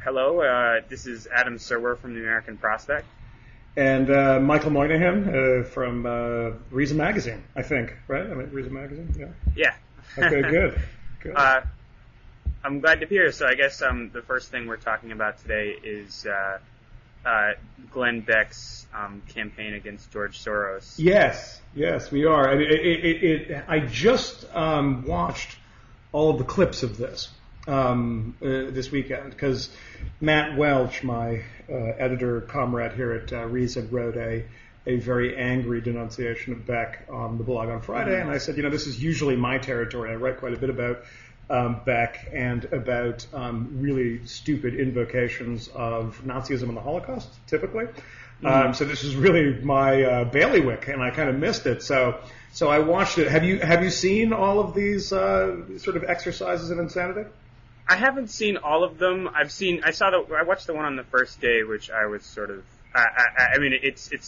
Hello, this is Adam Serwer from the American Prospect. And Michael Moynihan from Reason Magazine, I think, right? I mean, Reason Magazine, yeah. Yeah. Okay, good. Good. I'm glad to be here. So I guess the first thing we're talking about today is Glenn Beck's campaign against George Soros. Yes, we are. I mean, I just watched all of the clips of this this weekend because Matt Welch, my editor comrade here at Reason, wrote a very angry denunciation of Beck on the blog on Friday, and I said, this is usually my territory. I write quite a bit about Beck and about really stupid invocations of Nazism and the Holocaust, typically. So this is really my bailiwick, and I kind of missed it. So I watched it. Have you seen all of these sort of exercises in insanity? I haven't seen all of them. I watched the one on the first day, which I was sort of. I mean,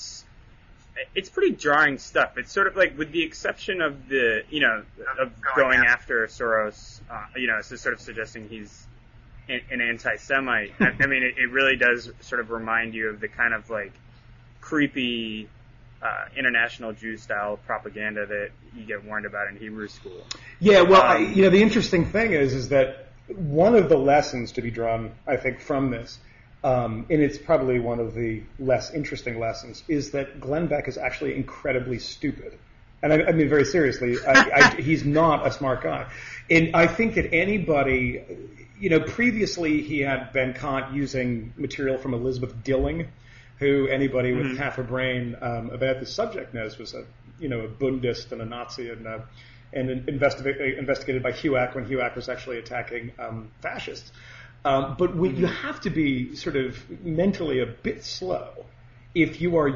it's pretty jarring stuff. It's sort of like, with the exception of of going after Soros, so sort of suggesting he's an anti-Semite. I mean, it really does sort of remind you of the kind of like creepy international Jew-style propaganda that you get warned about in Hebrew school. Yeah, well, the interesting thing is that one of the lessons to be drawn, I think, from this, and it's probably one of the less interesting lessons, is that Glenn Beck is actually incredibly stupid. And I mean, very seriously, he's not a smart guy. And I think that anybody, previously he had been caught using material from Elizabeth Dilling, who anybody with half a brain about the subject knows was a Bundist and a Nazi and investigated by HUAC when HUAC was actually attacking fascists. But you have to be sort of mentally a bit slow if you're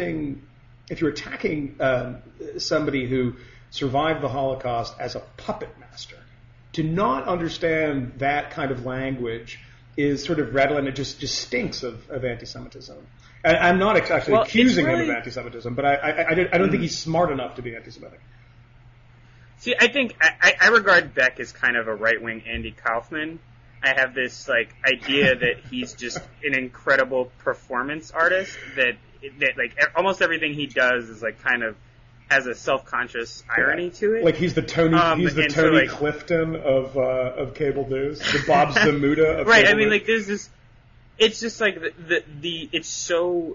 attacking somebody who survived the Holocaust as a puppet master. To not understand that kind of language is sort of redolent. It just stinks of anti-Semitism. And I'm not actually accusing him of anti-Semitism, but I don't think he's smart enough to be anti-Semitic. See, I think I regard Beck as kind of a right-wing Andy Kaufman. I have this idea that he's just an incredible performance artist that almost everything he does is kind of has a self-conscious irony to it. Like he's the Tony Clifton of cable news, the Bob Zmuda of right. Cable I mean, news. there's this. It's just like it's so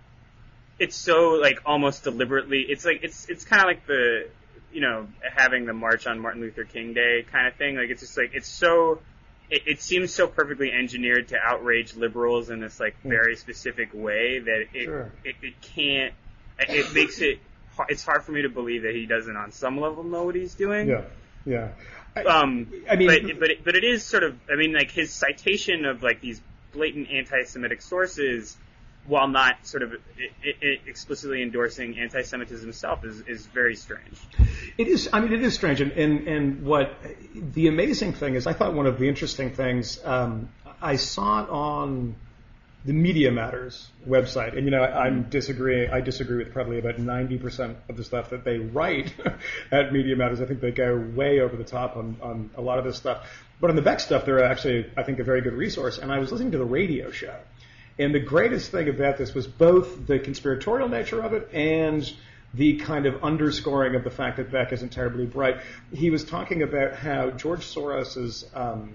almost deliberately. It's kind of like the having the march on Martin Luther King Day kind of thing. Like it's just it seems so perfectly engineered to outrage liberals in this very specific way that it can't. It makes it. It's hard for me to believe that he doesn't on some level know what he's doing. Yeah. I mean, but it is sort of. I mean, his citation of these blatant anti-Semitic sources, while not sort of explicitly endorsing anti-Semitism itself, is very strange. It is. I mean, it is strange. And what the amazing thing is, I thought one of the interesting things, I saw it on the Media Matters website, and I disagree with probably about 90% of the stuff that they write at Media Matters. I think they go way over the top on a lot of this stuff. But on the Beck stuff, they're actually, I think, a very good resource. And I was listening to the radio show. And the greatest thing about this was both the conspiratorial nature of it and the kind of underscoring of the fact that Beck isn't terribly bright. He was talking about how George Soros's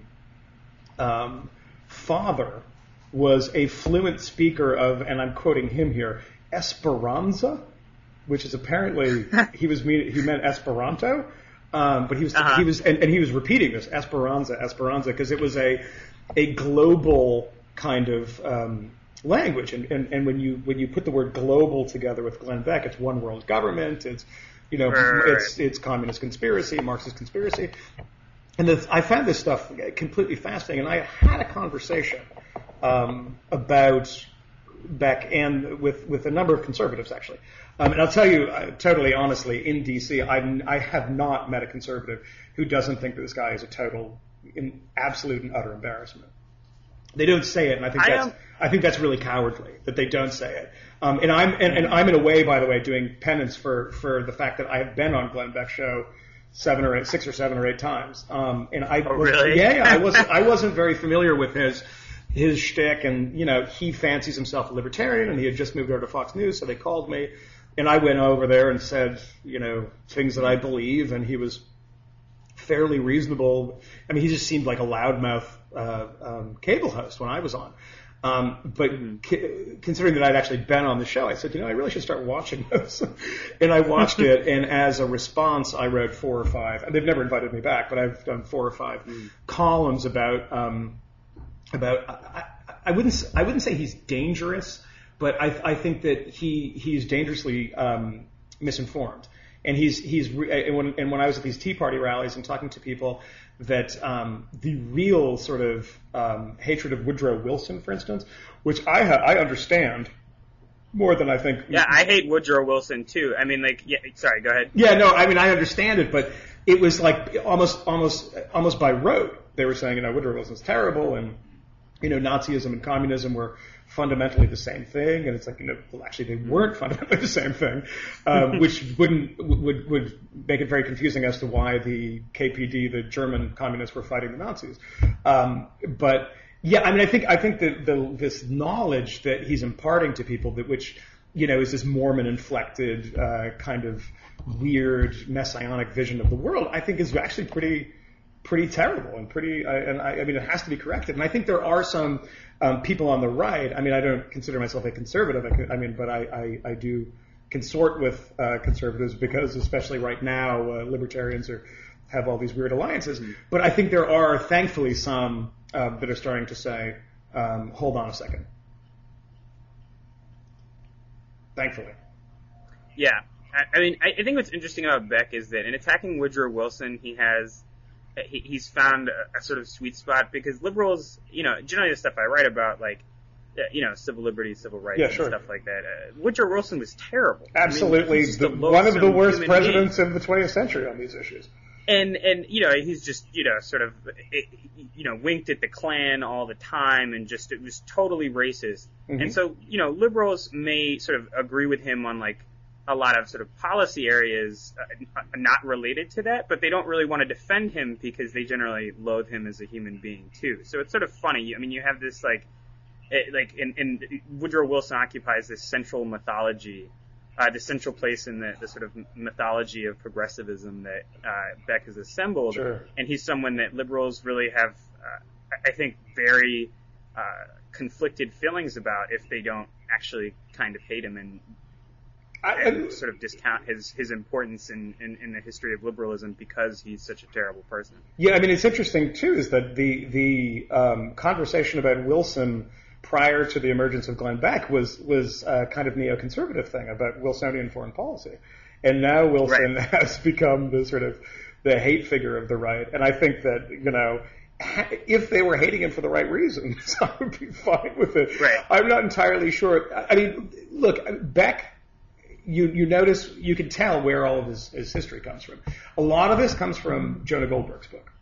father was a fluent speaker of, and I'm quoting him here, Esperanza, which is apparently he meant Esperanto. But he was repeating this Esperanza, because it was a global kind of language, and when you put the word global together with Glenn Beck, it's one world government, it's it's communist conspiracy, Marxist conspiracy, and I found this stuff completely fascinating, and I had a conversation about Beck and with a number of conservatives actually. And I'll tell you totally honestly, in D.C., I have not met a conservative who doesn't think that this guy is a total, absolute and utter embarrassment. They don't say it, and I think that's really cowardly that they don't say it. And I'm in a way, by the way, doing penance for the fact that I have been on Glenn Beck's show 6 or 7 or 8 times. Really? Yeah, I wasn't very familiar with his shtick, and he fancies himself a libertarian, and he had just moved over to Fox News, so they called me, and I went over there and said things that I believe, and he was fairly reasonable. I mean, he just seemed like a loudmouth cable host when I was on. But considering that I'd actually been on the show, I said, I really should start watching this. And I watched it, and as a response, I wrote 4 or 5. And they've never invited me back, but I've done 4 or 5 columns about. I wouldn't say he's dangerous, but I think that he's dangerously misinformed. And and when I was at these Tea Party rallies and talking to people, that the real sort of hatred of Woodrow Wilson, for instance, which I understand more than I think. Yeah, I hate Woodrow Wilson too. I mean, sorry, go ahead. Yeah, no, I mean, I understand it, but it was like almost by rote. They were saying, Woodrow Wilson's terrible, and Nazism and communism were fundamentally the same thing, and it's like, well, actually they weren't fundamentally the same thing, which would make it very confusing as to why the KPD, the German communists, were fighting the Nazis. But yeah, I mean, I think that this knowledge that he's imparting to people, which is this Mormon inflected kind of weird messianic vision of the world, I think is actually pretty terrible and I mean, it has to be corrected. And I think there are some people on the right. I mean, I don't consider myself a conservative. But I do consort with conservatives because, especially right now, libertarians have all these weird alliances. Mm-hmm. But I think there are, thankfully, some that are starting to say, hold on a second. Thankfully. Yeah. I mean, I think what's interesting about Beck is that in attacking Woodrow Wilson, he's found a sort of sweet spot, because liberals, generally the stuff I write about, like, civil liberties, civil rights, and stuff like that. Woodrow Wilson was terrible. Absolutely, I mean, one of the worst presidents of the 20th century on these issues. And he's just sort of winked at the Klan all the time, and just it was totally racist. Mm-hmm. And so liberals may sort of agree with him on like a lot of sort of policy areas not related to that, but they don't really want to defend him because they generally loathe him as a human being too. So it's sort of funny. I mean, you have this and Woodrow Wilson occupies this central mythology, the central place in the sort of mythology of progressivism that Beck has assembled. Sure. And he's someone that liberals really have, I think, very conflicted feelings about if they don't actually kind of hate him and sort of discount his importance in the history of liberalism because he's such a terrible person. Yeah, I mean, it's interesting too is that the conversation about Wilson prior to the emergence of Glenn Beck was kind of neoconservative thing about Wilsonian foreign policy, and now Wilson has become the sort of the hate figure of the right. And I think that if they were hating him for the right reasons, I would be fine with it. Right. I'm not entirely sure. I mean, look, Beck. You notice, you can tell where all of his history comes from. A lot of this comes from Jonah Goldberg's book,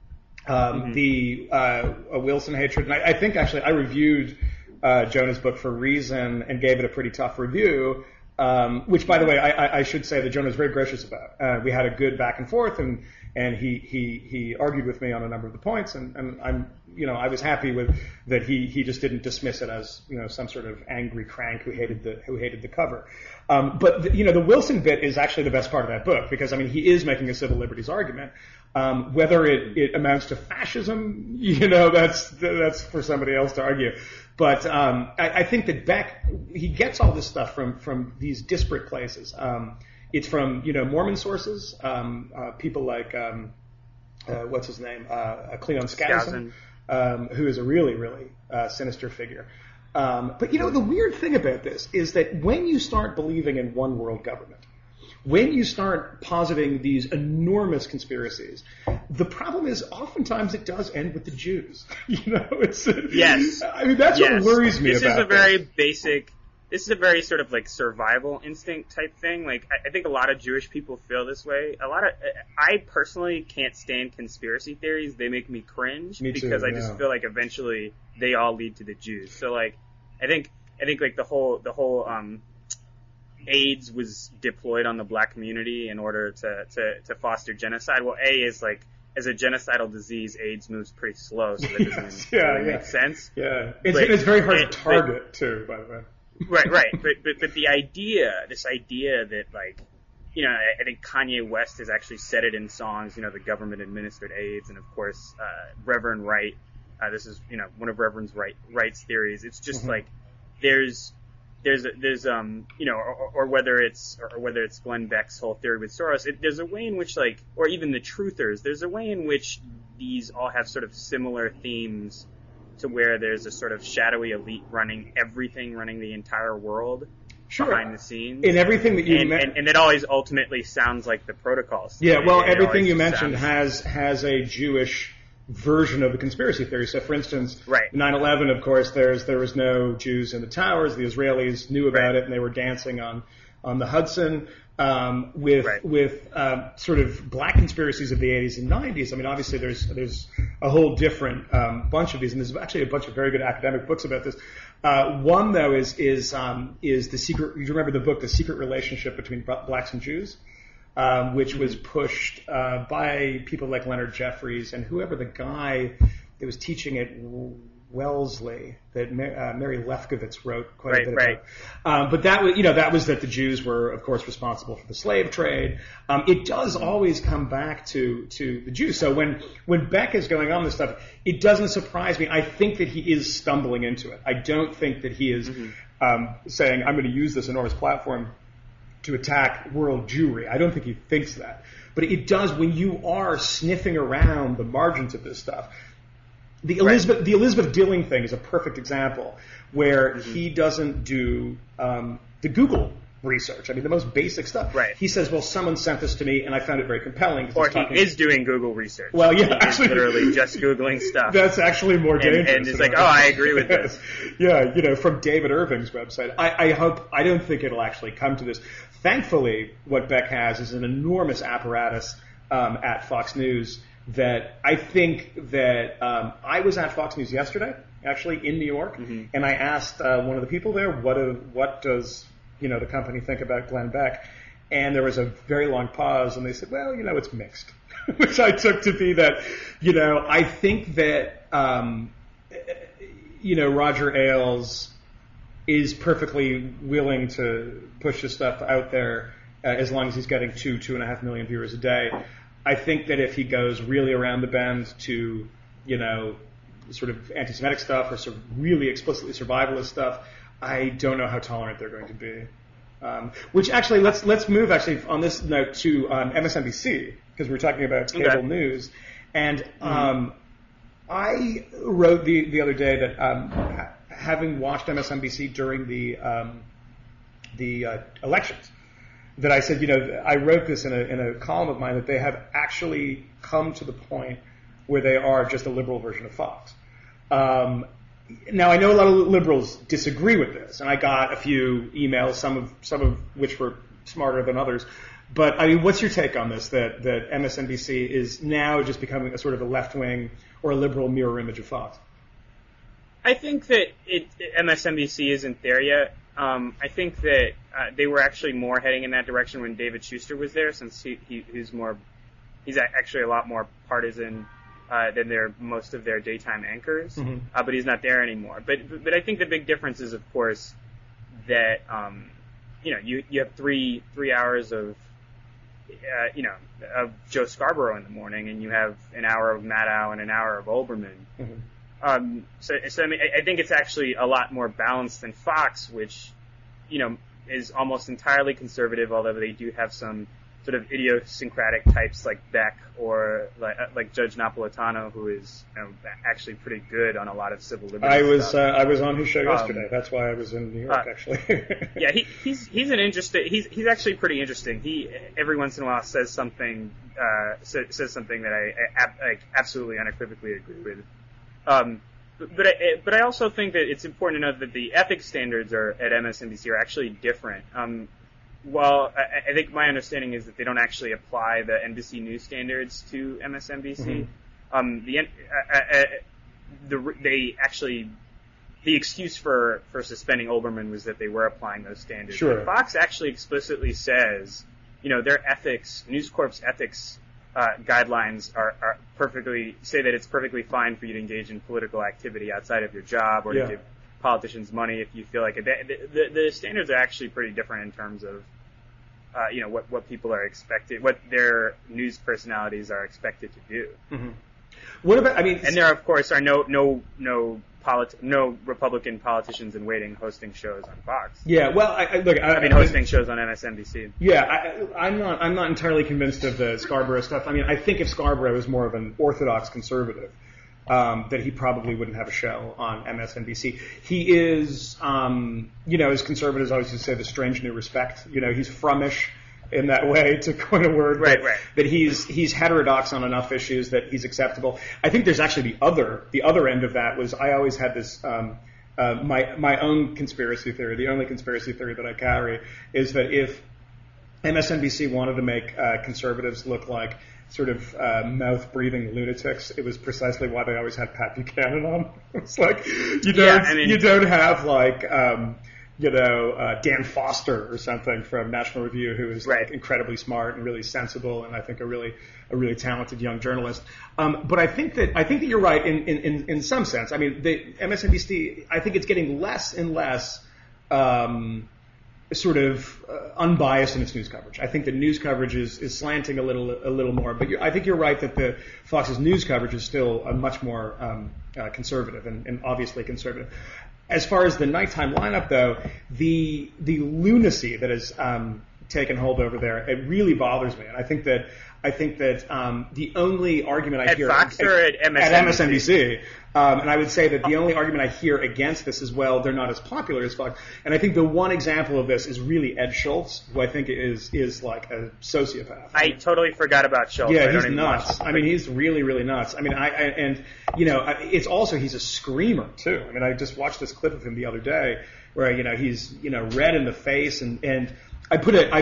the Wilson hatred. And I think actually I reviewed Jonah's book for Reason and gave it a pretty tough review, which, by the way, I should say that Jonah was very gracious about. We had a good back and forth, and he argued with me on a number of the points, and I was happy with that. He just didn't dismiss it as some sort of angry crank who hated the cover. But the Wilson bit is actually the best part of that book, because I mean he is making a civil liberties argument. Whether it amounts to fascism, that's for somebody else to argue. But I think that Beck, he gets all this stuff from these disparate places. It's from Mormon sources, people like what's his name, Cleon Skousen, who is a really, really sinister figure. But the weird thing about this is that when you start believing in one world government, when you start positing these enormous conspiracies, the problem is oftentimes it does end with the Jews. Yes. I mean, that's what worries me this about This is a very sort of like survival instinct type thing. Like, I think a lot of Jewish people feel this way. I personally can't stand conspiracy theories. They make me cringe because I just feel like eventually they all lead to the Jews. So like, I think like the whole AIDS was deployed on the black community in order to foster genocide. Well, A is like as a genocidal disease, AIDS moves pretty slow, so that doesn't really make sense. Yeah, it's very hard to target too, by the way. Right. But this idea that like, you know, I think Kanye West has actually said it in songs. You know, the government administered AIDS, and of course, Reverend Wright. This is, you know, one of Reverend Wright's theories. It's just like there's you know, or whether it's Glenn Beck's whole theory with Soros. There's a way in which, like, or even the truthers. There's a way in which these all have sort of similar themes, to where there's a sort of shadowy elite running the entire world behind the scenes. In everything that you and it always ultimately sounds like the protocols. Yeah, well, everything you mentioned has a Jewish version of the conspiracy theory. So, for instance, 9/11, of course, there was no Jews in the towers. The Israelis knew about it, and they were dancing on the Hudson. With sort of black conspiracies of the 80s and 90s. I mean, obviously there's a whole different bunch of these, and there's actually a bunch of very good academic books about this. One though is the secret. You remember the book, The Secret Relationship Between Blacks and Jews, which was pushed by people like Leonard Jeffries and whoever the guy that was teaching at Wellesley that Mary Lefkowitz wrote quite a bit about. But that was that the Jews were, of course, responsible for the slave trade. It does always come back to the Jews. So when Beck is going on this stuff, it doesn't surprise me. I think that he is stumbling into it. I don't think that he is saying, I'm going to use this enormous platform to attack world Jewry. I don't think he thinks that. But it does, when you are sniffing around the margins of this stuff. The Elizabeth Dilling thing is a perfect example where he doesn't do the Google research. I mean, the most basic stuff. Right. He says, well, someone sent this to me, and I found it very compelling. Or he is doing Google research. Well, yeah. He's literally just Googling stuff. That's actually more dangerous. And it's like, oh, I agree with this. Yeah, you know, from David Irving's website. I don't think it'll actually come to this. Thankfully, what Beck has is an enormous apparatus at Fox News that I think that I was at Fox News yesterday, actually in New York, and I asked one of the people there, what does the company think about Glenn Beck? And there was a very long pause, and they said, well, it's mixed, which I took to be that, I think that Roger Ailes is perfectly willing to push this stuff out there as long as he's getting 2.5 million viewers a day. I think that if he goes really around the bend to, sort of anti-Semitic stuff or sort of really explicitly survivalist stuff, I don't know how tolerant they're going to be. Which actually, let's move actually on this note to MSNBC, because we're talking about cable news. And I wrote the other day that having watched MSNBC during the elections, that I said, I wrote this in a column of mine, that they have actually come to the point where they are just a liberal version of Fox. Now, I know a lot of liberals disagree with this, and I got a few emails, some of which were smarter than others. But I mean, what's your take on this? That MSNBC is now just becoming a sort of a left-wing or a liberal mirror image of Fox? I think that MSNBC isn't there yet. I think that they were actually more heading in that direction when David Schuster was there, since he's actually a lot more partisan than most of their daytime anchors. But he's not there anymore. But I think the big difference is, of course, that you have three hours of of Joe Scarborough in the morning, and you have an hour of Maddow and an hour of Olbermann. So I mean, I think it's actually a lot more balanced than Fox, which, is almost entirely conservative, although they do have some sort of idiosyncratic types like Beck or like Judge Napolitano, who is actually pretty good on a lot of civil liberties stuff. I was on his show yesterday. That's why I was in New York, actually. Yeah, he's an interesting. He's actually pretty interesting. He every once in a while says something that I absolutely unequivocally agree with. But I also think that it's important to note that the ethics standards at MSNBC are actually different. Well, I think my understanding is that they don't actually apply the NBC News standards to MSNBC. The excuse for suspending Olbermann was that they were applying those standards. Sure. But Fox actually explicitly says, their ethics, News Corp's ethics guidelines are perfectly say that it's perfectly fine for you to engage in political activity outside of your job or to give politicians money if you feel like it. The standards are actually pretty different in terms of what people are expected, what their news personalities are expected to do. Mm-hmm. What about? I mean, and there of course are no Republican politicians in waiting hosting shows on Fox. Yeah, well, hosting shows on MSNBC. Yeah, I'm not entirely convinced of the Scarborough stuff. I mean, I think if Scarborough was more of an orthodox conservative, that he probably wouldn't have a show on MSNBC. He is, as conservatives always used to say, the strange new respect. He's frumish in that way, to coin a word. Right. That he's heterodox on enough issues that he's acceptable. I think there's actually the other end of that was I always had this, my own conspiracy theory, the only conspiracy theory that I carry is that if MSNBC wanted to make conservatives look like sort of mouth-breathing lunatics, it was precisely why they always had Pat Buchanan on. It's like you don't have like Dan Foster or something from National Review, who is like incredibly smart and really sensible, and I think a really talented young journalist. But I think that you're right in some sense. I mean, the MSNBC, I think it's getting less and less sort of unbiased in its news coverage. I think the news coverage is slanting a little more, but I think you're right that the Fox's news coverage is still a much more conservative and obviously conservative. As far as the nighttime lineup, though, the lunacy that has taken hold over there, it really bothers me, and I think that the only argument I hear at Fox or at MSNBC? And I would say that the only argument I hear against this is, well, they're not as popular as Fox. And I think the one example of this is really Ed Schultz, who I think is like a sociopath. I totally forgot about Schultz. Yeah, he's nuts. I mean, he's really, really nuts. I mean, it's also, he's a screamer too. I mean, I just watched this clip of him the other day where, he's, red in the face and I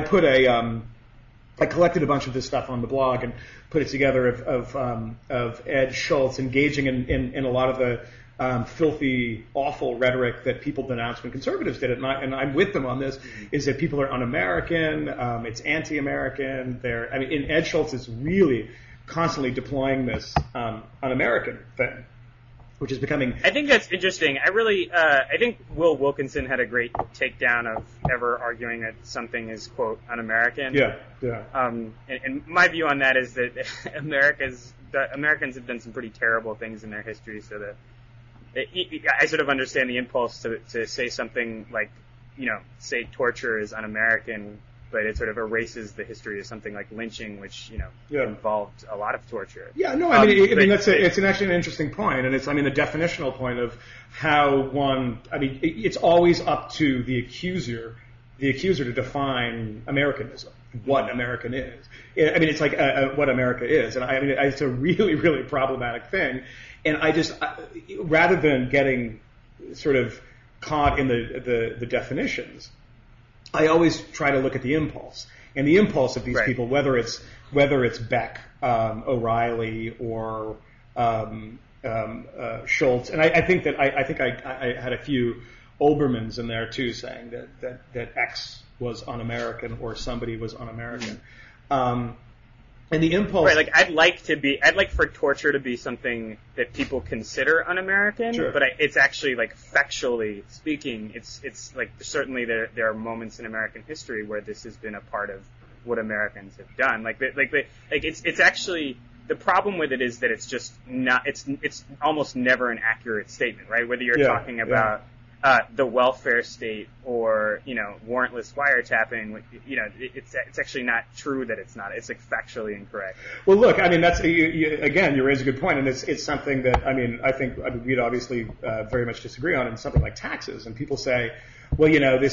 collected a bunch of this stuff on the blog and put it together of Ed Schultz engaging in a lot of the filthy, awful rhetoric that people denounced when conservatives did it, and I'm with them on this. Is that people are un-American? It's anti-American. And Ed Schultz is really constantly deploying this un-American thing, which is becoming. I think that's interesting. I think Will Wilkinson had a great takedown of ever arguing that something is, quote, un-American. Yeah. And my view on that is that Americans have done some pretty terrible things in their history, so that I sort of understand the impulse to say something like, say torture is un-American, but it sort of erases the history of something like lynching, which involved a lot of torture. Yeah, no, it's actually an interesting point, and it's the definitional point of how one. It's always up to the accuser to define Americanism, what American is. It's like what America is, and it's a really, really problematic thing. And rather than getting sort of caught in the definitions, I always try to look at the impulse, and the impulse of these people, whether it's Beck, O'Reilly, or Schultz, and I think I had a few Olbermanns in there too, saying that X was un-American or somebody was un-American. And the impulse, right? Like I'd like for torture to be something that people consider un-American, sure. But it's actually like factually speaking, it's like certainly there are moments in American history where this has been a part of what Americans have done. It's actually the problem with it is that it's just not. It's almost never an accurate statement, right? Whether you're talking about the welfare state or warrantless wiretapping, it's actually not true that it's not. It's like factually incorrect. Well, look, that's again, you raise a good point, and it's something that I think we'd obviously very much disagree on in something like taxes. And people say, well, this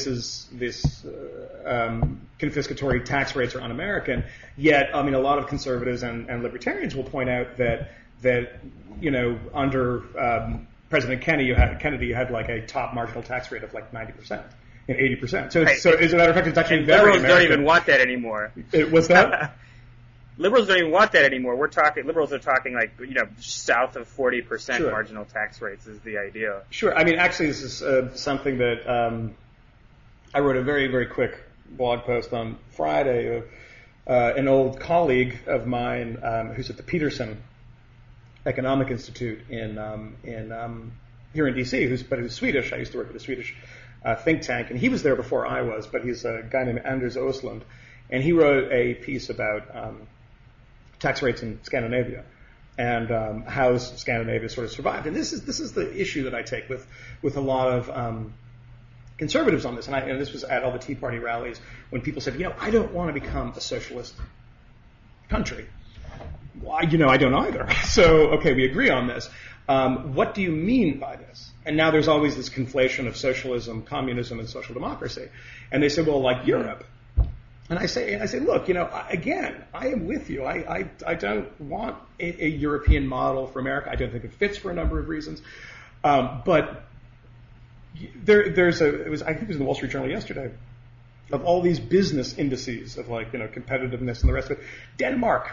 confiscatory tax rates are un-American. Yet, a lot of conservatives and libertarians will point out that under President Kennedy, you had like a top marginal tax rate of like 90% and 80%. So as a matter of fact, it's actually very liberals American. Don't even want that anymore. What's that? Liberals don't even want that anymore. Liberals are talking like, south of 40% Sure. marginal tax rates is the idea. Sure. Actually, this is something that I wrote a very, very quick blog post on Friday an old colleague of mine who's at the Peterson Economic Institute here in D.C., but who's Swedish. I used to work at a Swedish think tank, and he was there before I was, but he's a guy named Anders Oslund, and he wrote a piece about tax rates in Scandinavia and how Scandinavia sort of survived. And this is the issue that I take with a lot of conservatives on this, and this was at all the Tea Party rallies when people said, I don't want to become a socialist country. Well, I don't either. So, okay, we agree on this. What do you mean by this? And now there's always this conflation of socialism, communism, and social democracy. And they say, well, like Europe. And I say, look, again, I am with you. I don't want a European model for America. I don't think it fits for a number of reasons. But I think it was in the Wall Street Journal yesterday, of all these business indices of competitiveness and the rest of it. Denmark,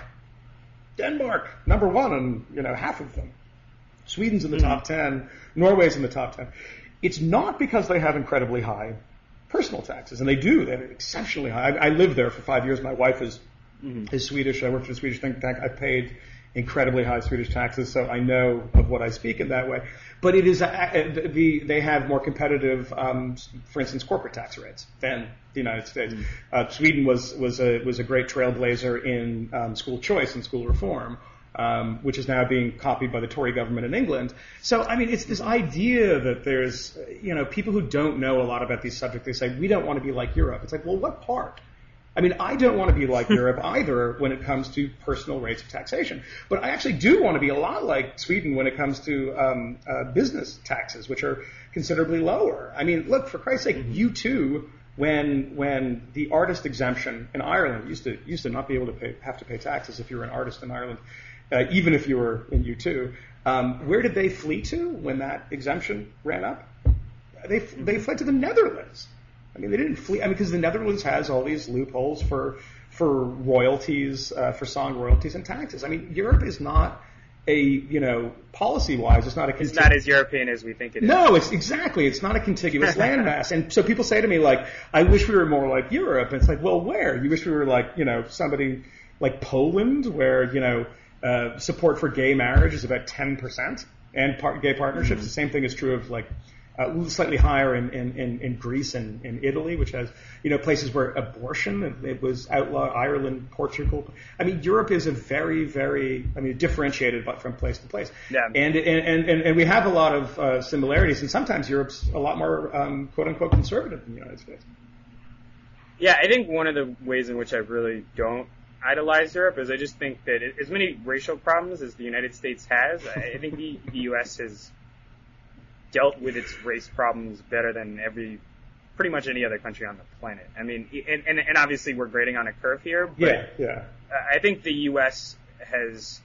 number one in half of them. Sweden's in the top 10. Norway's in the top 10. It's not because they have incredibly high personal taxes, and they do. They have exceptionally high. I lived there for 5 years. My wife is Swedish. I worked for a Swedish think tank. I paid incredibly high Swedish taxes, so I know of what I speak in that way. But it is they have more competitive, for instance, corporate tax rates than the United States. Sweden was a great trailblazer in school choice and school reform. Which is now being copied by the Tory government in England. So, it's this idea that there's, people who don't know a lot about these subjects, they say, we don't want to be like Europe. It's like, well, what part? I don't want to be like Europe either when it comes to personal rates of taxation. But I actually do want to be a lot like Sweden when it comes to business taxes, which are considerably lower. Look, for Christ's sake, U2, when the artist exemption in Ireland used to not be able to have to pay taxes if you were an artist in Ireland, even if you were in U2. Where did they flee to when that exemption ran up? They fled to the Netherlands. They didn't flee. Because the Netherlands has all these loopholes for royalties, for song royalties and taxes. Europe is not policy-wise, it's not a. It's not as European as we think it is. No, it's not a contiguous landmass. And so people say to me, like, I wish we were more like Europe. And it's like, well, where? You wish we were like, somebody like Poland, where, support for gay marriage is about 10%, and gay partnerships. The same thing is true of like slightly higher in Greece and in Italy, which has places where abortion it was outlawed. Ireland, Portugal. Europe is a very, very differentiated but from place to place. Yeah. And we have a lot of similarities, and sometimes Europe's a lot more quote unquote conservative than the United States. Yeah, I think one of the ways in which I really don't idolize Europe is I just think that as many racial problems as the United States has, I think the U.S. has dealt with its race problems better than pretty much any other country on the planet. And obviously we're grading on a curve here, but yeah. I think the U.S. has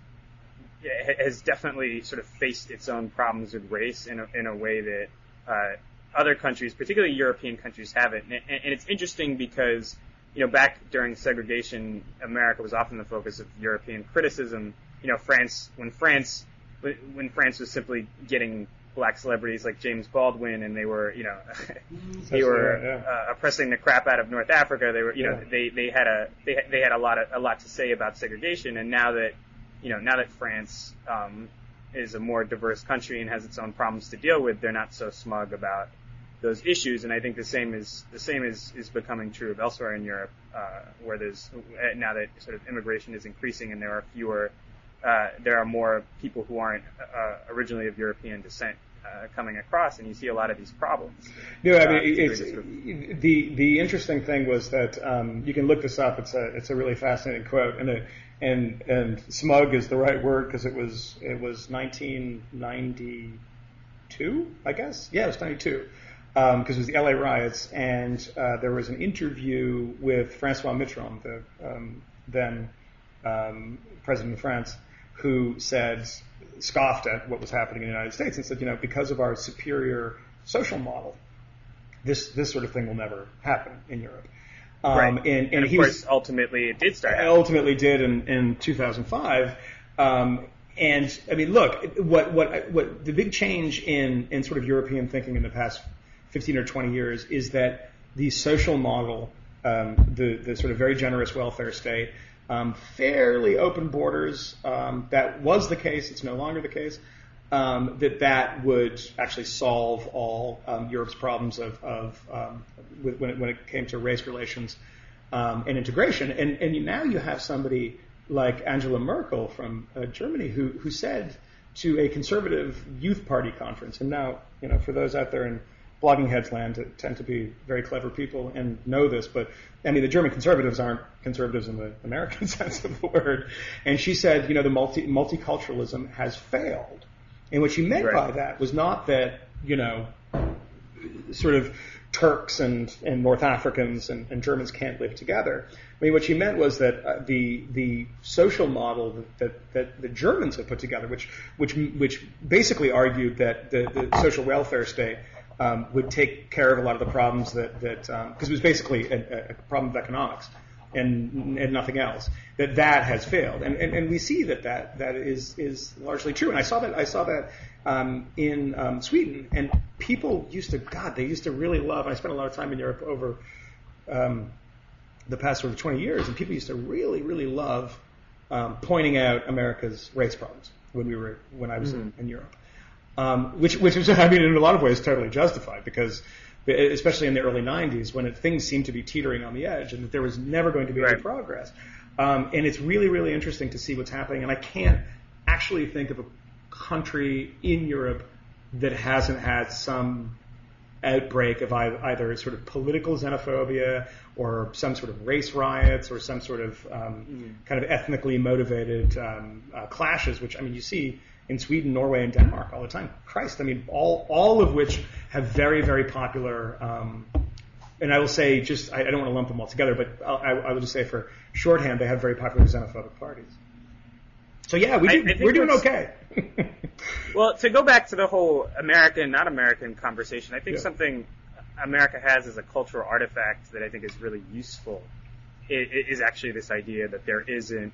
definitely sort of faced its own problems with race in a way that other countries, particularly European countries, haven't. And it's interesting because back during segregation, America was often the focus of European criticism. When France was simply getting black celebrities like James Baldwin, and they were, oppressing the crap out of North Africa. They were, they had a lot to say about segregation. And now that France is a more diverse country and has its own problems to deal with, they're not so smug about those issues. And I think the same is becoming true of elsewhere in Europe, where there's now that sort of immigration is increasing and there are more people who aren't originally of European descent coming across, and you see a lot of these problems. The interesting thing was that you can look this up. It's a really fascinating quote, and smug is the right word because it was 1992, I guess. Yeah, it was 92. Because it was the LA riots, and there was an interview with Francois Mitterrand, the then president of France, who scoffed at what was happening in the United States and said, because of our superior social model, this sort of thing will never happen in Europe. Right. And of course, ultimately it did start happening. Ultimately did in 2005. And look, what the big change in sort of European thinking in the past 15 or 20 years is that the social model the sort of very generous welfare state, fairly open borders. That was the case. It's no longer the case. That would actually solve all Europe's problems when it came to race relations and integration. And now you have somebody like Angela Merkel from Germany who said to a conservative youth party conference, and now, for those out there in blogging heads land tend to be very clever people and know this, but I mean, the German conservatives aren't conservatives in the American sense of the word. And she said, the multiculturalism has failed. And what she meant by that was not that, sort of Turks and North Africans and Germans can't live together. I mean, what she meant was that the social model that the Germans had put together, which basically argued that the social welfare state would take care of a lot of the problems because it was basically a problem of economics and nothing else, that has failed, and we see that is largely true. And I saw that in Sweden, and people used to really love. I spent a lot of time in Europe over the past sort of 20 years, and people used to really, really love pointing out America's race problems when I was in Europe, which was, I mean, in a lot of ways totally justified, because especially in the early 90s, when things seemed to be teetering on the edge and that there was never going to be any progress. And it's really, really interesting to see what's happening. And I can't actually think of a country in Europe that hasn't had some outbreak of either sort of political xenophobia or some sort of race riots or some sort of kind of ethnically motivated clashes, which, I mean, you see in Sweden, Norway, and Denmark all the time. Christ, I mean, all of which have very, very popular, and I will say I don't want to lump them all together, but I will just say for shorthand, they have very popular xenophobic parties. So yeah, we're doing okay. Well, to go back to the whole American, not American conversation, I think something America has as a cultural artifact that I think is really useful is actually this idea that there isn't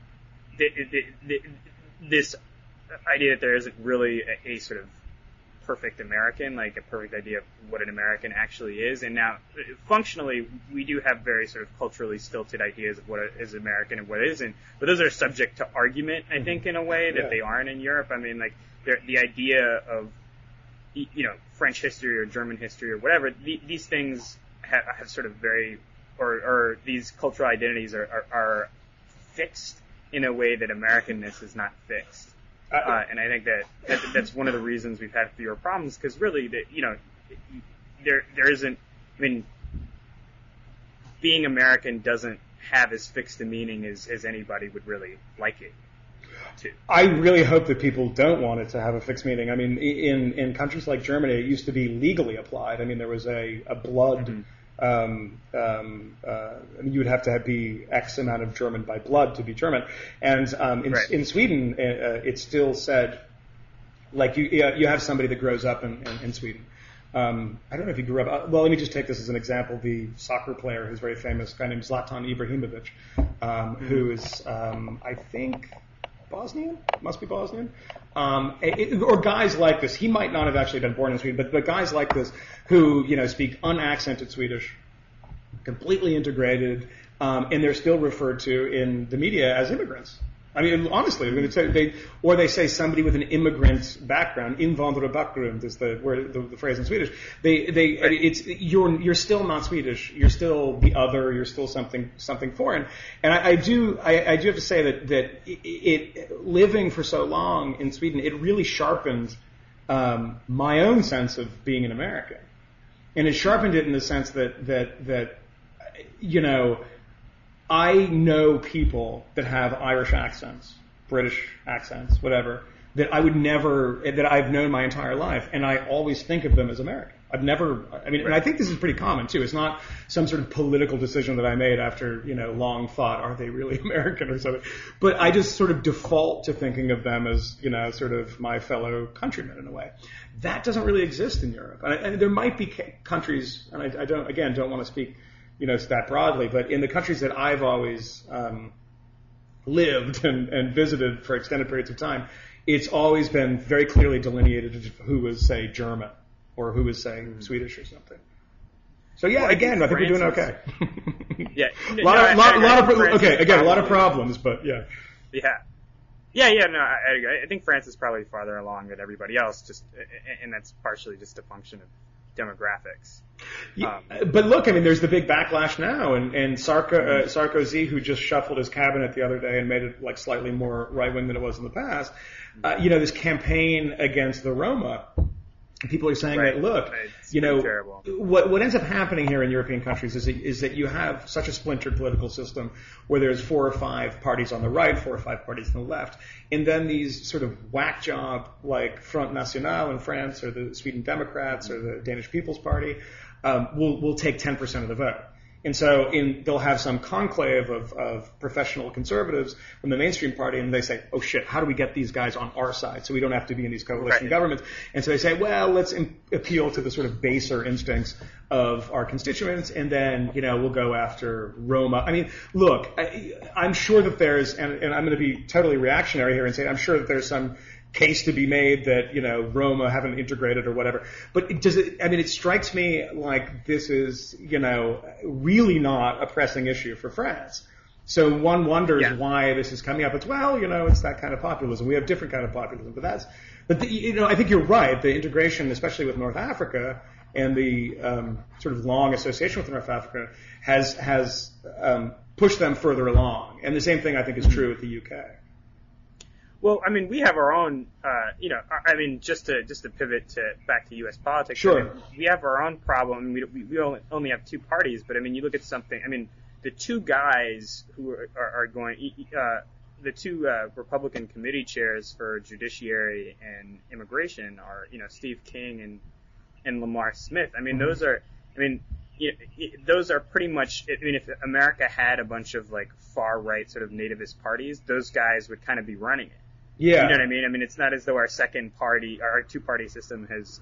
this idea that there isn't really a sort of perfect American, like a perfect idea of what an American actually is. And now, functionally, we do have very sort of culturally stilted ideas of what is American and what isn't. But those are subject to argument, I think, in a way that they aren't in Europe. I mean, like, the idea of, French history or German history or whatever, these things have sort of very, or these cultural identities are fixed in a way that Americanness is not fixed. And I think that's one of the reasons we've had fewer problems, because really, there isn't. I mean, being American doesn't have as fixed a meaning as anybody would really like it to. I really hope that people don't want it to have a fixed meaning. I mean, in countries like Germany, it used to be legally applied. I mean, there was a blood. Mm-hmm. You would have to be X amount of German by blood to be German, and in Sweden, it's still said, like you have somebody that grows up in Sweden. I don't know if he grew up. Well, let me just take this as an example. The soccer player who's very famous, a guy named Zlatan Ibrahimovic, who is I think Bosnian, must be Bosnian, or guys like this. He might not have actually been born in Sweden, but guys like this who speak unaccented Swedish, completely integrated, and they're still referred to in the media as immigrants. I mean, honestly, they say somebody with an immigrant background, invandrarbakgrund is the phrase in Swedish. You're still not Swedish. You're still the other. You're still something foreign. And I do have to say that it living for so long in Sweden, it really sharpened my own sense of being an American, and it sharpened it in the sense that I know people that have Irish accents, British accents, whatever, that I've known my entire life, and I always think of them as American. And I think this is pretty common too. It's not some sort of political decision that I made after, long thought, are they really American or something? But I just sort of default to thinking of them as, sort of my fellow countrymen in a way. That doesn't really exist in Europe. And there might be countries, and I don't want to speak that broadly, but in the countries that I've always lived and visited for extended periods of time, it's always been very clearly delineated who was, say, German or who was, say, Swedish or something. So yeah, Well, again, I think we're doing okay. Yeah. a lot of problems, but yeah. Yeah. No, I think France is probably farther along than everybody else, and that's partially just a function of demographics. Yeah, but look, I mean, there's the big backlash now, and Sarkozy, who just shuffled his cabinet the other day and made it like slightly more right wing than it was in the past. This campaign against the Roma. People are saying that, look, terrible. What ends up happening here in European countries is that you have such a splintered political system where there's 4 or 5 parties on the right, 4 or 5 parties on the left, and then these sort of whack job like Front National in France or the Sweden Democrats or the Danish People's Party will take 10% of the vote. And so they'll have some conclave of professional conservatives from the mainstream party, and they say, oh shit, how do we get these guys on our side so we don't have to be in these coalition governments? And so they say, well, let's appeal to the sort of baser instincts of our constituents, and then, we'll go after Roma. I mean, look, I'm sure that there's, and I'm going to be totally reactionary here and say, I'm sure that there's some case to be made that, Roma haven't integrated or whatever. But it strikes me like this is, really not a pressing issue for France. So one wonders why this is coming up. It's, it's that kind of populism. We have different kind of populism, but I think you're right. The integration, especially with North Africa and the, sort of long association with North Africa has pushed them further along. And the same thing I think is true with the UK. Well, I mean, we have our own, just to pivot back to U.S. politics. Sure. I mean, we have our own problem. We only have 2 parties, but I mean, you look at something. I mean, the 2 guys who are going, the 2 Republican committee chairs for Judiciary and Immigration are, Steve King and Lamar Smith. I mean, those are pretty much. I mean, if America had a bunch of like far right sort of nativist parties, those guys would kind of be running it. Yeah. You know what I mean? I mean, it's not as though our 2-party system has,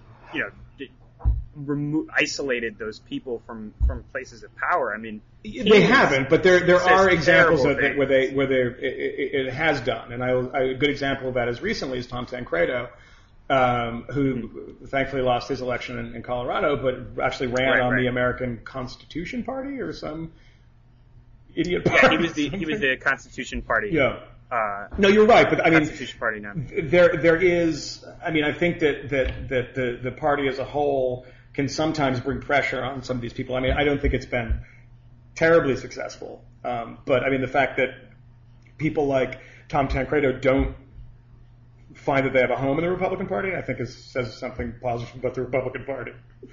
isolated those people from places of power. I mean, they haven't, but there are examples of it where it has done. And a good example of that as recently is Tom Tancredo, who thankfully lost his election in Colorado, but actually ran on the American Constitution Party or some idiot party. Yeah, he was the Constitution Party. Yeah. No, you're right, but I mean, Constitution Party now. There is. I mean, I think that the party as a whole can sometimes bring pressure on some of these people. I mean, I don't think it's been terribly successful, but I mean, the fact that people like Tom Tancredo don't find that they have a home in the Republican Party, I think says something positive about the Republican Party.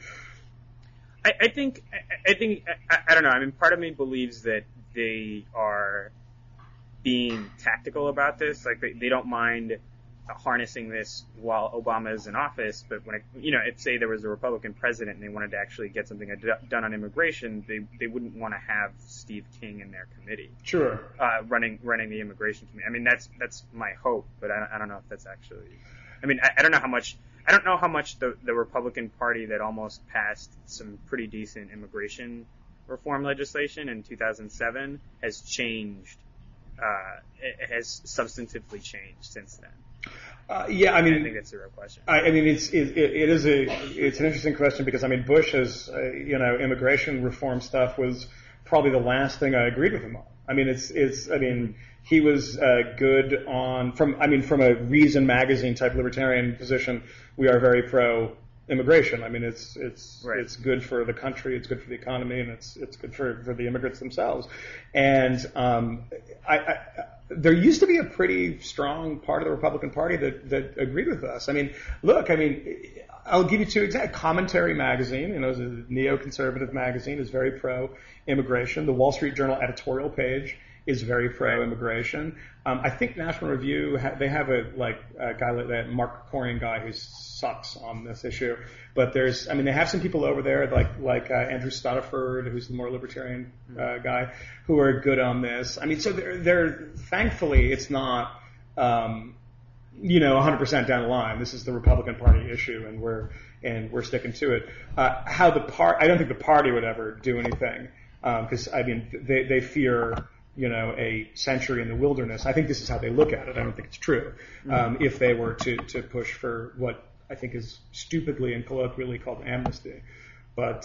I think I don't know. I mean, part of me believes that they are being tactical about this. Like they don't mind harnessing this while Obama is in office, but when if say there was a Republican president and they wanted to actually get something done on immigration, they wouldn't want to have Steve King in their committee. Sure. Running the immigration committee. I mean, that's my hope, but I don't know if that's actually. I mean, I don't know how much. I don't know how much the Republican Party that almost passed some pretty decent immigration reform legislation in 2007 has changed. It has substantively changed since then. Yeah, I mean, I think that's a real question. I mean, it's an interesting question because I mean, Bush's immigration reform stuff was probably the last thing I agreed with him on. I mean, he was good from a Reason magazine type libertarian position. We are very pro immigration. I mean, it's good for the country, it's good for the economy, and it's good for the immigrants themselves. And there used to be a pretty strong part of the Republican Party that agreed with us. I mean, look, I'll give you 2 examples. Commentary magazine, is a neoconservative magazine, is very pro-immigration. The Wall Street Journal editorial page is very pro-immigration. I think National Review, they have a guy like that, Mark Krikorian guy who sucks on this issue. But they have some people over there like Andrew Stuttaford, who's the more libertarian guy, who are good on this. I mean, so they're thankfully it's not 100% down the line. This is the Republican Party issue, and we're sticking to it. I don't think the party would ever do anything because they fear a century in the wilderness. I think this is how they look at it. I don't think it's true. If they were to push for what I think is stupidly and colloquially called amnesty. But